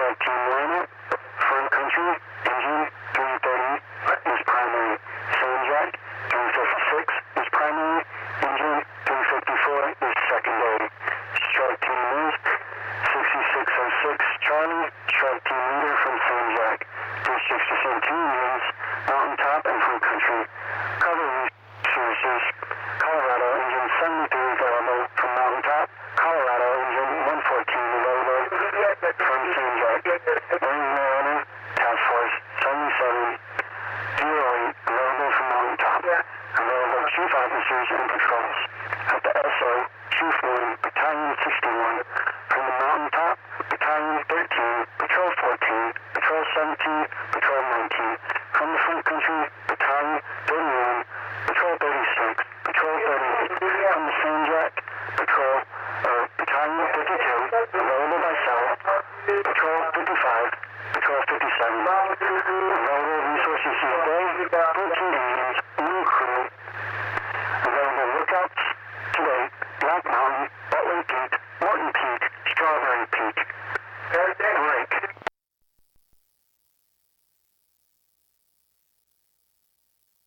Strike Team Liner, Front Country, engine 330 is primary. Sanjak, 356 is primary, engine 354 is secondary. Strike Team Liz, 6606 Charlie, Strike Team Leader from Sanjak. 362 units, Mountaintop and Front Country. Cover resources, Colorado engine 73 available from Mountaintop, Colorado engine 114 available from Sanjak. Mariana Task Force 7708 available from Mountaintop. Available chief officers and patrols. At the SO, Chief 1, Battalion 61. From the Mountaintop, Battalion 13, Patrol 14, Patrol 17, Patrol 19. From the Front Country, Battalion 31, Patrol 36, Patrol 38. From the Sanjak, Battalion 52, available by South, Patrol 55, Patrol 57.